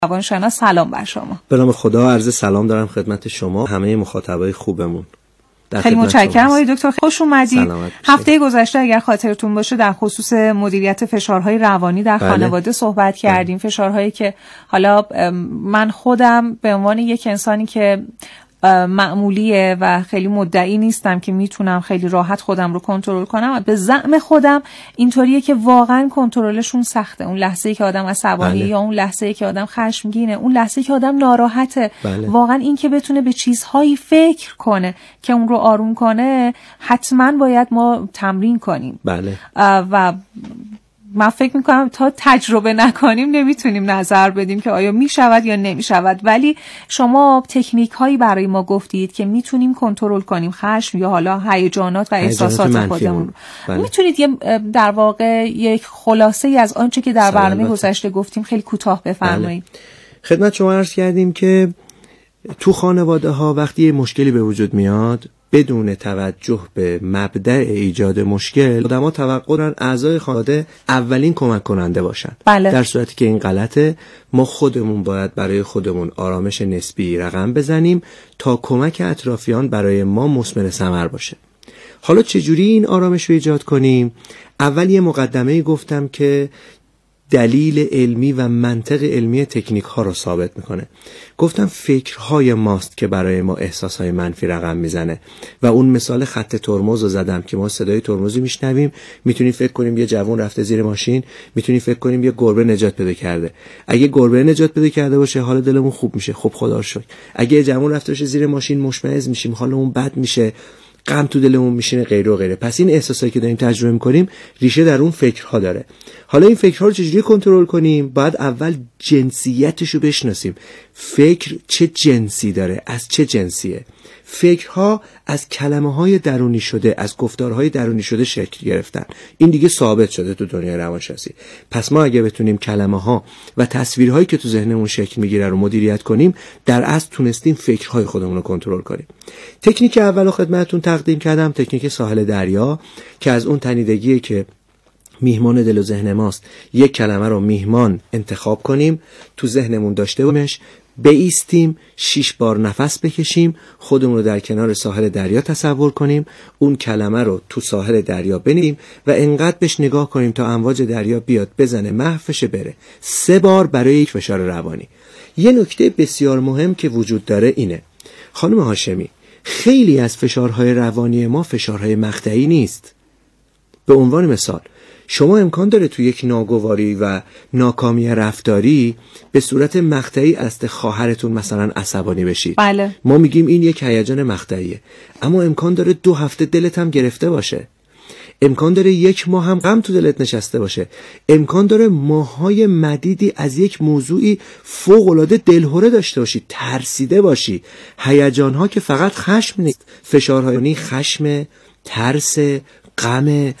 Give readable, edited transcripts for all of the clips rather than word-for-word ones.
روانشناس. سلام بر شما. به نام خدا عرض سلام دارم خدمت شما همه مخاطبای خوبمون. خیلی متشکرم آقای دکتر، خوش اومدید. هفته گذشته اگر خاطرتون باشه در خصوص مدیریت فشارهای روانی در خانواده صحبت کردیم. فشارهایی که حالا من خودم به عنوان یک انسانی که معمولیه و خیلی مدعی نیستم که میتونم خیلی راحت خودم رو کنترل کنم، به زعم خودم اینطوریه که واقعا کنترلشون سخته. اون لحظه‌ای که آدم عصبانی یا اون لحظه‌ای که آدم خشمگینه، اون لحظه‌ای که آدم ناراحته، واقعا این که بتونه به چیزهایی فکر کنه که اون رو آروم کنه، حتما باید ما تمرین کنیم. و من فکر میکنم تا تجربه نکنیم نمیتونیم نظر بدیم که آیا میشود یا نمیشود. ولی شما تکنیک هایی برای ما گفتید که میتونیم کنترل کنیم خشم یا حالا هیجانات و احساسات خودمون. میتونید در واقع یک خلاصه ای از آنچه که در برنامه گذشته گفتیم خیلی کوتاه بفرمایید؟ خدمت شما عرض کردیم که تو خانواده ها وقتی یه مشکلی به وجود میاد، بدون توجه به مبدأ ایجاد مشکل، آدم‌ها توقع دارن اعضای خانواده اولین کمک کننده باشن. در صورتی که این غلطه. ما خودمون باید برای خودمون آرامش نسبی رقم بزنیم تا کمک اطرافیان برای ما مثمر ثمر باشه. حالا چجوری این آرامش رو ایجاد کنیم؟ اول یه مقدمه‌ای گفتم که دلیل علمی و منطق علمی تکنیک ها رو ثابت میکنه. گفتم فکرهای ماست که برای ما احساسهای منفی رقم میزنه و اون مثال خط ترمز رو زدم که ما صدای ترمزی میشنویم، میتونیم فکر کنیم یه جوان رفته زیر ماشین، میتونیم فکر کنیم یه گربه نجات پیدا کرده. اگه گربه نجات پیدا کرده باشه حال دلمون خوب میشه، خب خدا رو شکر. اگه یه جوان رفته باشه زیر ماشین مشمئز میشیم، حالمون بد میشه، غم تو دلمون میشینه، غیره و غیره. پس این احساسایی که داریم تجربه میکنیم ریشه در اون فکرها داره. حالا این فکرها رو چجوری کنترل کنیم؟ باید اول جنسیتش رو بشناسیم. فکر چه جنسی داره، از چه جنسیه؟ فکرها از کلمه‌های درونی شده، از گفتارهای درونی شده شکل گرفتن. این دیگه ثابت شده تو دنیای روانشناسی. پس ما اگه بتونیم کلمه‌ها و تصویرهایی که تو ذهنمون شکل میگیره رو مدیریت کنیم، در اصل تونستیم فکرهای خودمون رو کنترل کنیم. تکنیک اولو خدمتتون تقدیم کردم، تکنیک ساحل دریا، که از اون تنیدگیه که میهمان دل و ذهن ماست. یک کلمه رو میهمان انتخاب کنیم، تو ذهنمون داشته باشیمش، بایستیم، 6 بار نفس بکشیم، خودمون رو در کنار ساحل دریا تصور کنیم، اون کلمه رو تو ساحل دریا بنویسیم و انقدر بهش نگاه کنیم تا امواج دریا بیاد بزنه، محوش بره. 3 بار برای یک فشار روانی. یه نکته بسیار مهم که وجود داره اینه، خانم هاشمی، خیلی از فشارهای روانی ما فشارهای مقطعی نیست. به عنوان مثال شما امکان داره تو یک ناگواری و ناکامی رفتاری به صورت مقطعی از خواهرتون مثلا عصبانی بشید. ما میگیم این یک هیجان مقطعیه، اما امکان داره 2 هفته دلت هم گرفته باشه، امکان داره 1 ماه هم غم تو دلت نشسته باشه، امکان داره ماه‌های مدیدی از یک موضوعی فوق‌العاده دلهره داشته باشی، ترسیده باشی. هیجان‌ها که فقط خشم نیست، فشارهای خشم، ترس، غم،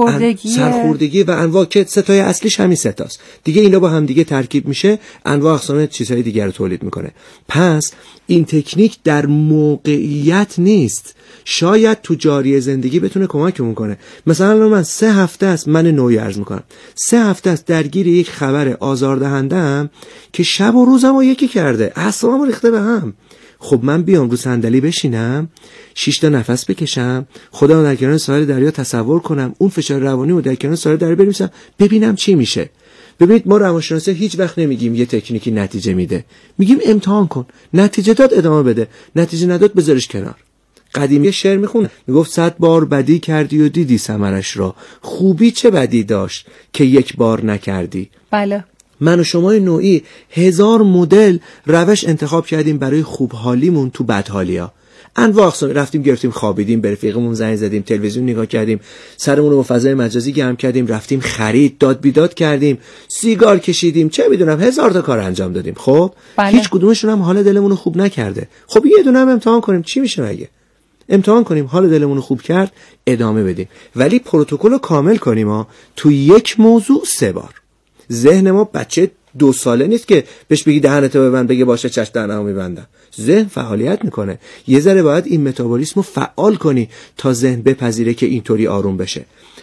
سرخوردگی و انواع، که ستای اصلیش همین ستاست دیگه. اینا با هم دیگه ترکیب میشه، انواع اقسام چیزهای دیگر رو تولید میکنه. پس این تکنیک در موقعیت نیست، شاید تو جاری زندگی بتونه کمکمون کنه. مثلا من 3 هفته است، من نوعی عرض میکنم، 3 هفته است درگیر یک خبر آزاردهنده‌ام که شب و روزمو یکی کرده، اعصابمو ریخته به هم. خب من بیام رو صندلی بشینم، 6 تا نفس بکشم، خودم در کنار ساحل دریا تصور کنم، اون فشار روانی رو در کنار ساحل دریا بنویسم، ببینم چی میشه. ببینید ما روانشناسا هیچ وقت نمیگیم یه تکنیکی نتیجه میده، میگیم امتحان کن، نتیجه داد ادامه بده، نتیجه نداد بذارش کنار. قدیمی شعر میخونه، میگفت 100 بار بدی کردی و دیدی ثمرش را، خوبی چه بدی داشت که 1 بار نکردی. من و شما نوعی 1000 مدل روش انتخاب کردیم برای خوب حالیمون تو بد حالیا. انواع اقسام، رفتیم گرفتیم خوابیدیم، به رفیقمون زنگ زدیم، تلویزیون نگاه کردیم، سرمون رو با فضای مجازی گرم کردیم، رفتیم خرید، داد بیداد کردیم، سیگار کشیدیم، چه میدونم 1000 تا کار انجام دادیم. خب هیچ کدومشون هم حال دلمون رو خوب نکرده. خب یه دونه هم امتحان کنیم، چی میشه مگه؟ امتحان کنیم، حال دلمون رو خوب کرد ادامه بدیم، ولی پروتکل رو کامل کنیم ها. تو یک موضوع 3 بار. ذهن ما بچه 2 ساله نیست که بهش بگی دهنتو ببند بگه باشه چش دهنمو میبندم. ذهن فعالیت میکنه، یه ذره باید این متابولیسم رو فعال کنی تا ذهن بپذیره که اینطوری آروم بشه.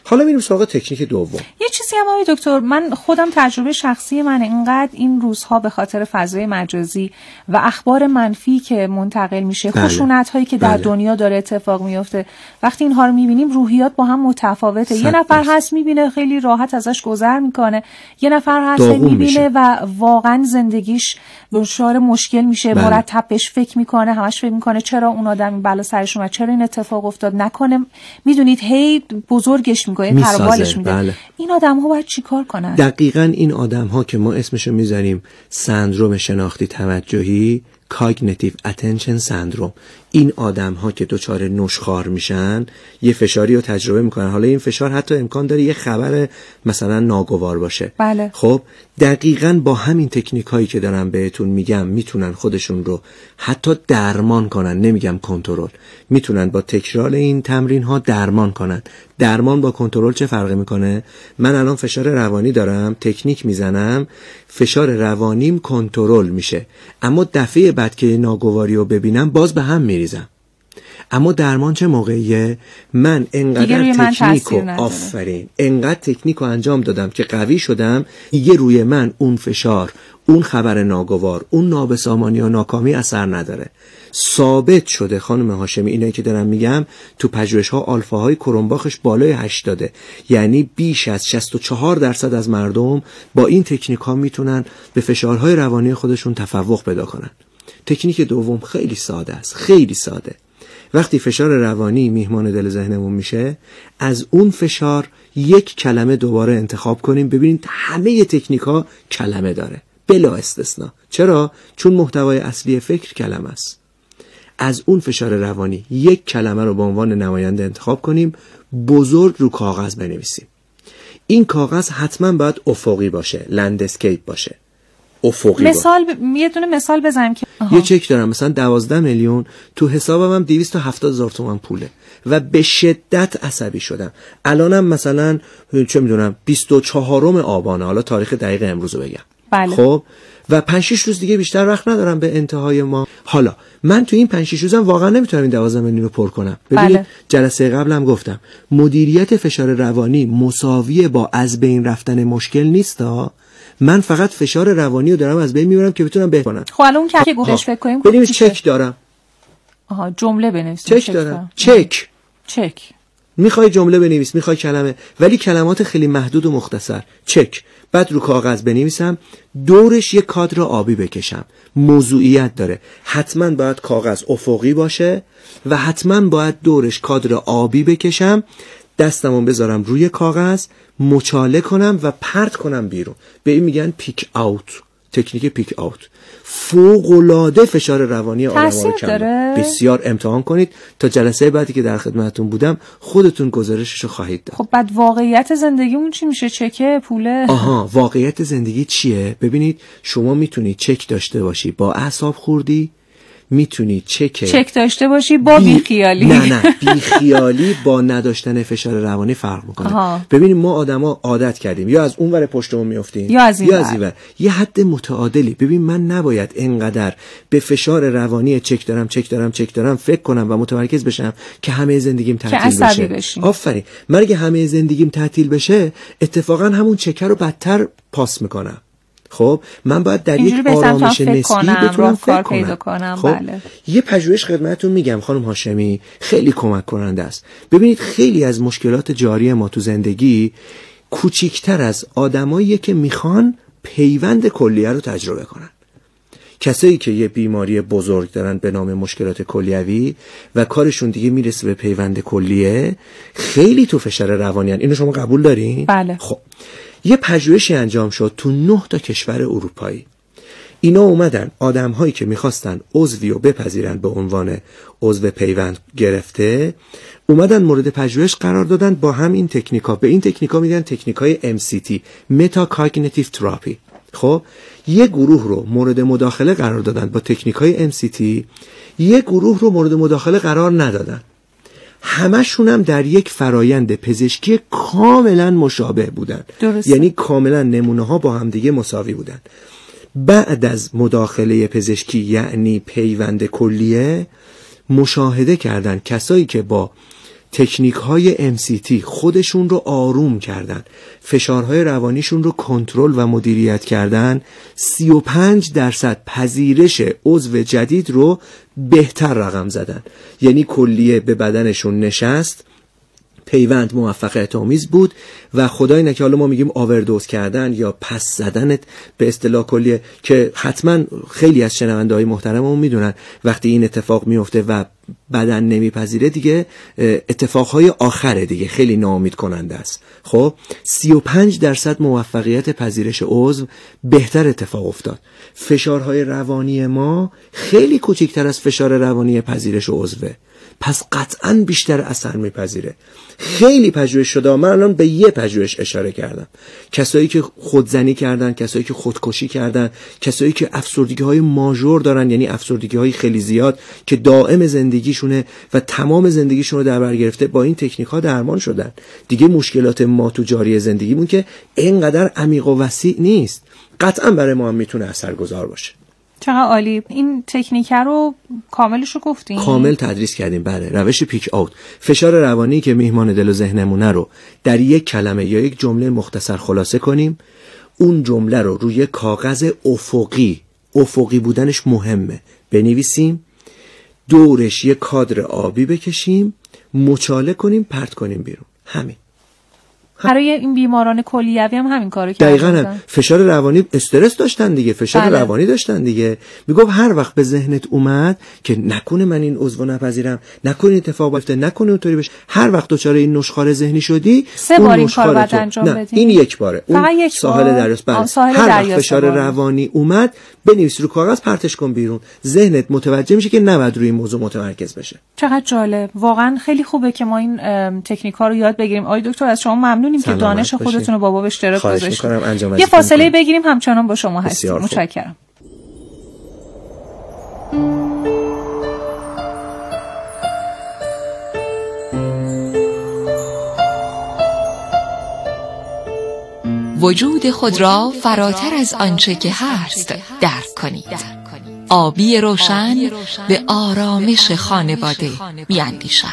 حالا میریم سراغ تکنیک دوم. یه چیزی هم آقای دکتر، من خودم تجربه شخصی من اینقدر این روزها به خاطر فضای مجازی و اخبار منفی که منتقل میشه، خشونت هایی که در دنیا داره اتفاق میفته، وقتی اینها رو میبینیم روحیات با هم متفاوته. یه نفر هست میبینه خیلی راحت ازش گذر میکنه، یه نفر هست میبینه و واقعا زندگیش دچار مشکل میشه، مرتب بهش فکر میکنه، همش فکر میکنه چرا اون آدم بلا سرش اومد، چرا این اتفاق افتاد، نکنه میدونید هی بزرگش میکنه، پروبالش میده. این آدم‌ها باید چیکار کنن؟ دقیقاً این آدم‌ها که ما اسمشو میذاریم سندروم شناختی توجهی، cognitive attention syndrome، این آدم‌ها که دچار نشخوار میشن، یه فشاری رو تجربه میکنن. حالا این فشار حتی امکان داره یه خبر مثلا ناگوار باشه. بله. خب دقیقاً با همین تکنیکایی که دارم بهتون میگم میتونن خودشون رو حتی درمان کنن، نمیگم کنترل، میتونن با تکرار این تمرین ها درمان کنن. درمان با کنترل چه فرقی میکنه؟ من الان فشار روانی دارم، تکنیک میزنم، فشار روانیم کنترل میشه، اما دفعه بعد که ناگواری رو ببینم باز به هم میریزم. اما درمان چه موقعیه؟ من انقدر تکنیکو انقدر تکنیکو انجام دادم که قوی شدم، دیگه روی من اون فشار، اون خبر ناگوار، اون نابسامانی و ناکامی اثر نداره. ثابت شده خانم هاشمی، اینایی که دارم میگم تو پژوهش‌ها آلفاهای کرونباخش بالای 80، یعنی بیش از 64% از مردم با این تکنیک‌ها میتونن به فشارهای روانی خودشون تفوق پیدا کنن. تکنیک دوم خیلی ساده است، خیلی ساده. وقتی فشار روانی میهمان دل ذهنمون میشه، از اون فشار یک کلمه دوباره انتخاب کنیم. ببینید همه تکنیک‌ها کلمه داره بلا استثناء. چرا؟ چون محتوای اصلی فکر کلمه است. از اون فشار روانی یک کلمه رو به عنوان نماینده انتخاب کنیم، بزرگ رو کاغذ بنویسیم. این کاغذ حتما باید افقی باشه، لندسکیپ باشه، افقی یه دونه مثال بزنیم که یه چک دارم مثلا 12 میلیون تو حسابم، هم 270,000 تومان پوله و به شدت عصبی شدم. الانم مثلا چه میدونم 24 آبان، حالا تاریخ دقیق امروز رو بگم. بله. خب و 5-6 روز دیگه بیشتر وقت ندارم به انتهای ما. حالا من تو این 5-6 روزم واقعا نمیتونم این 12 میلیون رو پر کنم. ببینید بله. جلسه قبلم گفتم مدیریت فشار روانی مساویه با از بین رفتن مشکل نیستا. من فقط فشار روانی رو دارم از بین میبرم که بتونم بهتونم. خب الان که گفتش فکر کنیم ببینید چک دارم. جمله بنویسیم. چک دارم. چک. میخوای جمله بنویس، میخوای کلمه، ولی کلمات خیلی محدود و مختصر. چک. بعد رو کاغذ بنویسم، دورش یک کادر آبی بکشم. موضوعیت داره. حتما باید کاغذ افقی باشه و حتما باید دورش کادر آبی بکشم. دستمو بذارم روی کاغذ، مچاله کنم و پرت کنم بیرون. به این میگن پیک آوت، تکنیک پیک آوت. فوق‌العاده فشار روانی آدم‌ها رو کم می‌کنه. بسیار امتحان کنید. تا جلسه بعدی که در خدمتتون بودم خودتون گزارشش رو خواهید داد. خب بعد واقعیت زندگیمون چی میشه؟ چکه، پوله؟ واقعیت زندگی چیه؟ ببینید شما میتونید چک داشته باشی با اعصاب خوردی، میتونی چک داشته باشی با بیخیالی. نه بیخیالی با نداشتن فشار روانی فرق میکنه. ببینیم ما آدما عادت کردیم یا از اون ور پشتمون میافتیم یا از این ور. یه حد متعادلی. ببین من نباید اینقدر به فشار روانی چک دارم فکر کنم و متمرکز بشم که همه زندگیم تعطیل بشه. آفرین. من اگه همه زندگیم تعطیل بشه اتفاقا همون چکر رو بدتر پاس میکنم. خب من باید در یک آرامش نسبی بتونم فکر کنم. خب بله. یه پژوهش خدمتتون میگم خانم هاشمی، خیلی کمک کننده است. ببینید خیلی از مشکلات جاری ما تو زندگی کوچیکتر از آدمایی که میخوان پیوند کلیه رو تجربه کنن. کسایی که یه بیماری بزرگ دارن به نام مشکلات کلیوی و کارشون دیگه میرسه به پیوند کلیه، خیلی تو فشار روانی هن. اینو شما قبول دارین؟ بله. خب یه پژوهشی انجام شد تو 9 کشور اروپایی. اینا اومدن آدم‌هایی که می‌خواستن عضوی رو بپذیرن به عنوان عضو پیوند گرفته، اومدن مورد پژوهش قرار دادن با همین تکنیکا. به این تکنیکا میگن تکنیکای MCT، متا کاگنیتیو تراپی. خب یه گروه رو مورد مداخله قرار دادن با تکنیکای MCT، یه گروه رو مورد مداخله قرار ندادن. همشون هم در یک فرایند پزشکی کاملا مشابه بودن. یعنی کاملا نمونه ها با هم دیگه مساوی بودن. بعد از مداخله پزشکی یعنی پیوند کلیه، مشاهده کردن کسایی که با تکنیک های MCT خودشون رو آروم کردن، فشارهای روانیشون رو کنترل و مدیریت کردن، 35% پذیرش عضو جدید رو بهتر رقم زدن. یعنی کلیه به بدنشون نشست، پیوند موفقیت آمیز بود و خدای نکه حالا ما میگیم آوردوز کردن یا پس زدن به اصطلاح کلیه، که حتما خیلی از شنونده‌های محترممون میدونن وقتی این اتفاق میفته و بدن نمیپذیره دیگه اتفاقهای آخره دیگه، خیلی ناامید کننده است. خب 35% موفقیت پذیرش عضو بهتر اتفاق افتاد. فشارهای روانی ما خیلی کوچکتر از فشار روانی پذیرش عضوه، پس قطعاً بیشتر اثر میپذیره. خیلی پژوهش شده، من الان به یه پژوهش اشاره کردم، کسایی که خودزنی کردن، کسایی که خودکشی کردن، کسایی که افسردگی‌های ماژور دارن، یعنی افسردگی‌های خیلی زیاد که دائم زندگیشونه و تمام زندگیشون رو در بر گرفته، با این تکنیک‌ها درمان شدن. دیگه مشکلات ما تو جاری زندگیمون که اینقدر عمیق و وسیع نیست، قطعاً برای ما هم میتونه اثرگذار باشه. چقدر عالی. این تکنیک رو کاملش رو گفتین؟ کامل تدریس کردیم. بله، روش پیک اوت، فشار روانی که میهمان دل و ذهنمونه رو در یک کلمه یا یک جمله مختصر خلاصه کنیم، اون جمله رو روی کاغذ افقی بودنش مهمه بنویسیم، دورش یک کادر آبی بکشیم، مچاله کنیم، پرت کنیم بیرون. همین. برای این بیماران کلیوی هم همین کارو کردن. دقیقاً هم. فشار روانی، استرس داشتن دیگه، فشار روانی داشتن دیگه. میگم هر وقت به ذهنت اومد که نکنه من این عضو نپذیرم، نکنه اتفاق بیفته، نکنه اونطوری بشه، هر وقت دچار این نشخوار ذهنی شدی، 3 بار این کارو بعد انجام بدین. این یک باره، اون ساحل دریاست. هر وقت فشار روانی اومد بنویس رو کاغذ، پرتش کن بیرون. ذهنت متوجه میشه که نباید روی این موضوع متمرکز بشه. چقدر جالب. واقعا خیلی خوبه که ما این تکنیک‌ها رو یاد بگیریم. آقای دکتر از شما ممنونیم که دانش خودتون رو با باب اشتراک گذاشتید. یه فاصله بگیریم، همچنان با شما هستیم. متشکرم. وجود خود را فراتر از آنچه که هست درک کنید. آبی روشن به آرامش خانواده می‌اندیشد.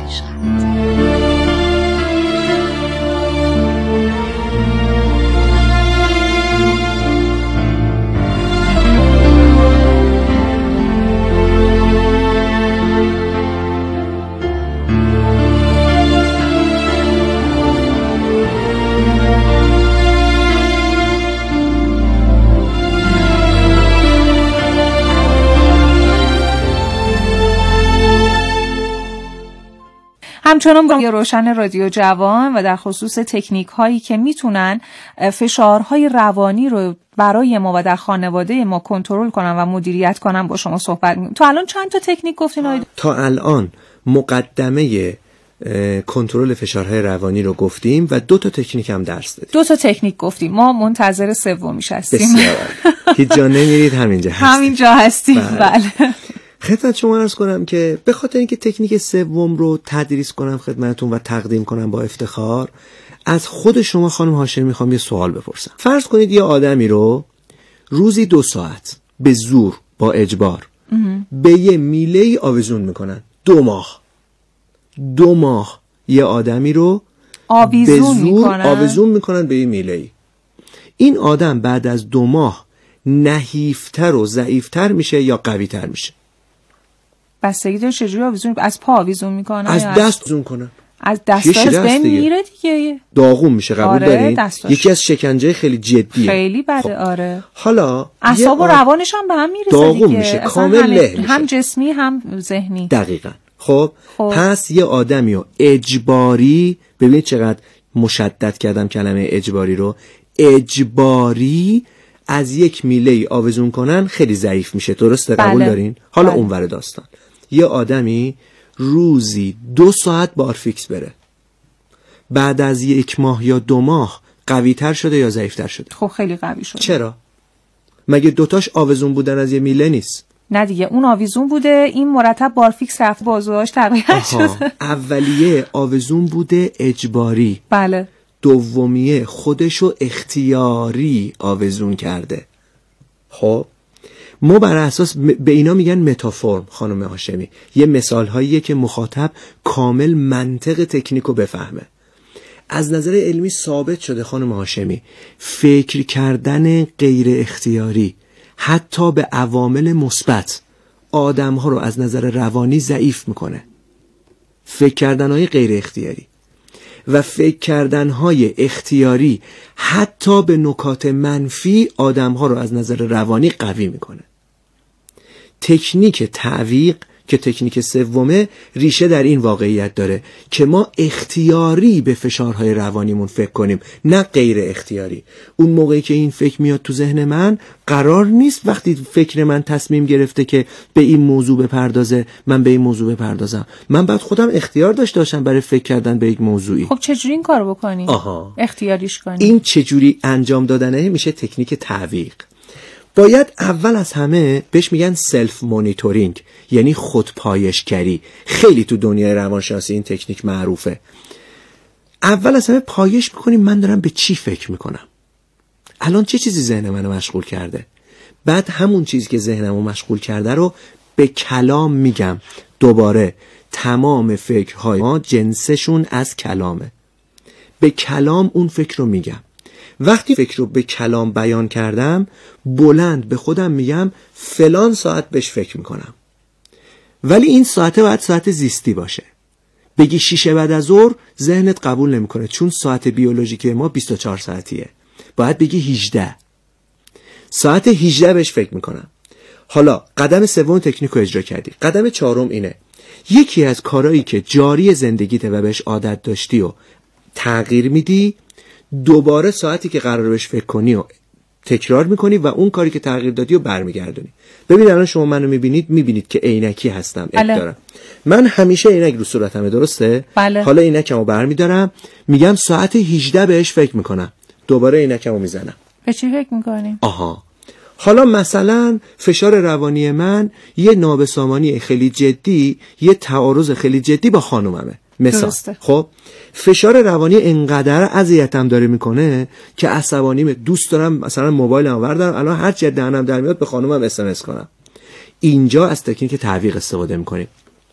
همچنان با روشن رادیو جوان و در خصوص تکنیک هایی که میتونن فشارهای روانی رو برای ما و در خانواده ما کنترل کنن و مدیریت کنن با شما صحبت می‌کنیم. تا الان چند تا تکنیک گفتین؟ تا الان مقدمه کنترل فشارهای روانی رو گفتیم و 2 تا تکنیک هم درس دادیم. 2 تا تکنیک گفتیم، ما منتظر سومیش هستیم. بسیار. هیچ جا نمیرید، همینجا هستیم. بله. خدمت شما عرض کنم که به خاطر اینکه تکنیک سوم رو تدریس کنم خدمتتون و تقدیم کنم با افتخار، از خود شما خانم هاشمی میخوام یه سوال بپرسم. فرض کنید یه آدمی رو روزی 2 ساعت به زور با اجبار به یه میله‌ای آویزون میکنن. 2 ماه یه آدمی رو به زور آویزون میکنن به یه میله‌ای. این آدم بعد از 2 ماه نحیفتر و ضعیفتر میشه یا قویتر میشه؟ بستگی داره چجوری آویزون، از پا آویزون میکنن، از دست آویزون کنن، از دستاش بین میره دیگه، داغون میشه. قبول دارین؟ یکی از شکنجه خیلی جدیه، خیلی بده. آره. حالا اعصاب و روانش هم به هم میرسه، داغون میشه، کامل له میشه، هم جسمی هم ذهنی. دقیقاً. خب پس یه آدمی رو اجباری، ببینید چقدر مشدد کردم کلمه اجباری رو، اجباری از یک میله آویزون کنن خیلی ضعیف میشه. درسته؟ قبول دارین؟ حالا اونور داستان، یه آدمی روزی 2 ساعت بارفیکس بره، بعد از 1 ماه یا 2 ماه قوی تر شده یا ضعیف تر شده؟ خب خیلی قوی شده. چرا؟ مگه 2 تاش آویزون بودن از یه میله نیست؟ نه دیگه، اون آویزون بوده، این مرتب بارفیکس رفت، بازوهاش تغییر شده. اولیه آویزون بوده اجباری، بله. دومیه خودشو اختیاری آویزون کرده. خب ما بر اساس به اینا میگن متافورم خانم هاشمی، یه مثال هاییه که مخاطب کامل منطق تکنیکو بفهمه. از نظر علمی ثابت شده خانم هاشمی فکر کردن غیر اختیاری حتی به عوامل مثبت آدم ها رو از نظر روانی ضعیف میکنه. فکر کردن های غیر اختیاری و فکر کردن های اختیاری حتی به نکات منفی آدم ها رو از نظر روانی قوی میکنه. تکنیک تعویق که تکنیک سومه ریشه در این واقعیت داره که ما اختیاری به فشارهای روانیمون فکر کنیم نه غیر اختیاری. اون موقعی که این فکر میاد تو ذهن من قرار نیست وقتی فکر من تصمیم گرفته که به این موضوع بپردازه من به این موضوع بپردازم. من بعد خودم اختیار داشته باشم برای فکر کردن به یک موضوعی. خب چجوری این کارو بکنیم؟ اختیاریش کنیم. این چجوری انجام دادنه میشه تکنیک تعویق. باید اول از همه بهش میگن سلف مونیتورینگ، یعنی خودپایشگری. خیلی تو دنیای روانشناسی این تکنیک معروفه. اول از همه پایش میکنیم من دارم به چی فکر میکنم، الان چه چیزی ذهن منو مشغول کرده. بعد همون چیزی که ذهنمو مشغول کرده رو به کلام میگم. دوباره تمام فکرهای ما جنسشون از کلامه. به کلام اون فکر رو میگم. وقتی فکر رو به کلام بیان کردم بلند به خودم میگم فلان ساعت بهش فکر میکنم، ولی این ساعته باید ساعت زیستی باشه. بگی 6 بعد از ظهر ذهنت قبول نمیکنه چون ساعت بیولوژیکی ما 24 ساعتیه. باید بگی 18 ساعت 18 بهش فکر میکنم. حالا قدم سوم تکنیک رو اجرا کردی. قدم چهارم اینه یکی از کارهایی که جاری زندگیته و بهش عادت داشتی و تغییر میدی، دوباره ساعتی که قرار بهش فکر کنی و تکرار میکنی و اون کاری که تغییر دادی و برمیگردونی. ببین الان شما منو میبینید که عینکی هستم دارم. من همیشه عینک رو صورتمه، درسته؟ بله. حالا عینکمو برمیدارم میگم ساعت 18 بهش فکر میکنم، دوباره عینکمو میزنم. به چی فکر میکنی؟ حالا مثلا فشار روانی من یه نابسامانی خیلی جدی، یه تعارض خیلی جدی با خانوممه مثلا. درسته. خب فشار روانی انقدر اذیتم داره میکنه که عصبانیمه. دوست دارم مثلا موبایلمو بردارم الان هر چی دهنم در میاد به خانومم اس کنم. اینجا از تکنیک تعویق استفاده میکنیم.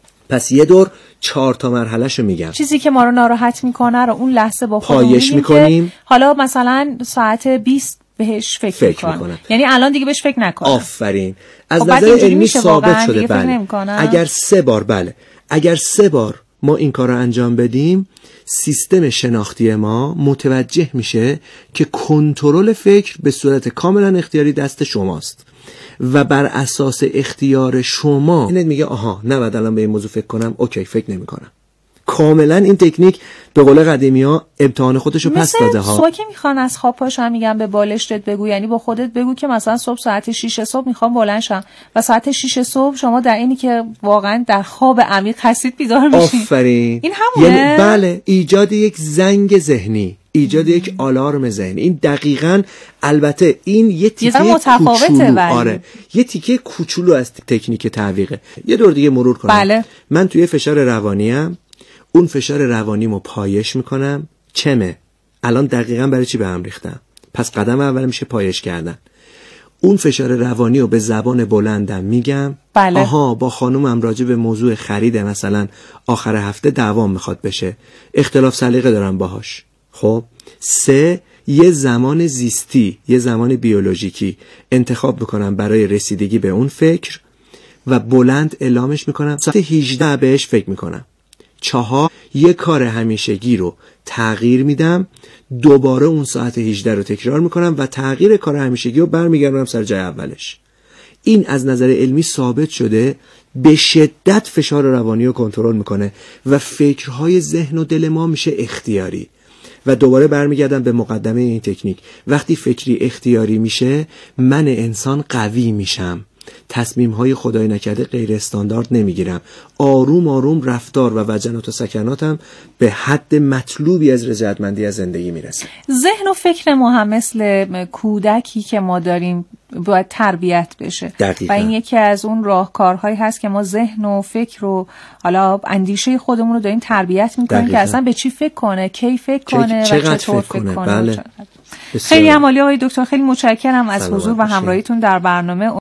پس یه دور 4 تا مرحلهشو میگم. چیزی که ما رو ناراحت میکنه رو اون لحظه با خودمون پایش میکنیم. حالا مثلا ساعت 20 بهش فکر میکنم. یعنی الان دیگه بهش فکر نکنم. آفرین. از نظر علمی ثابت شده اگر 3 بار اگر 3 بار ما این کار رو انجام بدیم سیستم شناختی ما متوجه میشه که کنترل فکر به صورت کاملا اختیاری دست شماست و بر اساس اختیار شما میگه نباید الان به این موضوع فکر کنم، اوکی فکر نمی کنم. کاملا این تکنیک به قول قدیمی ها امتحان خودشو پس داده ها. مثلا که میخوان از خواب پاشن میگن به بالشتت بگو، یعنی با خودت بگو که مثلا صبح ساعت 6 صبح میخوام بلند شم و ساعت 6 صبح شما در اینی که واقعا در خواب عمیق هستید بیدار میشین. آفرین. این همونه. یعنی بله، ایجاد یک زنگ ذهنی، ایجاد یک آلارم ذهنی. این دقیقاً، البته این یه تیکه کوچولو، یه تیکه کوچولو از تکنیک تعویقه. یه دور دیگه مرور کنم. بله. من توی فشار روانیم، اون فشار روانیمو پایش میکنم. چمه؟ الان دقیقاً برای چی به هم ریختم؟ پس قدم اول میشه پایش کردن. اون فشار روانی رو به زبان بلندم میگم. بله. با خانومم راجع به موضوع خرید مثلا آخر هفته دعوام میخواد بشه، اختلاف سلیقه دارم باهاش. خب 3 یه زمان زیستی، یه زمان بیولوژیکی انتخاب میکنم برای رسیدگی به اون فکر و بلند اعلامش میکنم. ساعت 18 بهش فکر میکنم. 4 یه کار همیشگی رو تغییر میدم، دوباره اون ساعت 18 رو تکرار میکنم و تغییر کار همیشگی رو برمیگردونم سر جای اولش. این از نظر علمی ثابت شده به شدت فشار روانی رو کنترل میکنه و فکرهای ذهن و دل ما میشه اختیاری. و دوباره برمیگردم به مقدمه این تکنیک. وقتی فکری اختیاری میشه، من انسان قوی میشم، تصمیم‌های خدای نکرده غیر استاندارد نمیگیرم، آروم آروم رفتار و وجنات و سکناتم به حد مطلوبی از رضایتمندی از زندگی میرسه. ذهن و فکر ما هم مثل کودکی که ما داریم باید تربیت بشه. دقیقا. و این یکی از اون راهکارهایی هست که ما ذهن و فکر و حالا اندیشه خودمون رو داریم تربیت میکنیم که اصلا به چی فکر کنه، کی فکر کنه و چطور فکر کنه. بله. خیلی عالی آقای دکتر، خیلی متشکرم از حضور و همراهیتون در برنامه.